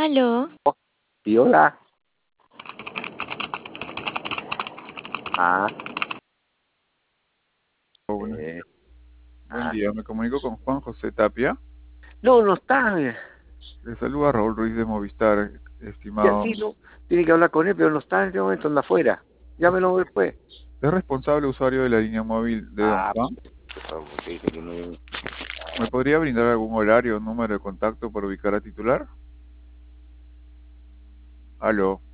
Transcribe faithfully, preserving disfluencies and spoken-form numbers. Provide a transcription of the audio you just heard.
Aló. Sí, hola. Ah, Oh, bueno, eh, buen ah. día, me comunico con Juan José Tapia. No, no está. eh. Le saluda Raúl Ruiz de Movistar, Ya, estimado. sí, no. Tiene que hablar con él, pero no está en este momento, anda afuera. Llámelo después. Es responsable usuario de la línea móvil de Don Ah, Juan. por favor, porque dice que no. ¿Me podría brindar algún horario o número de contacto para ubicar a titular? Aló.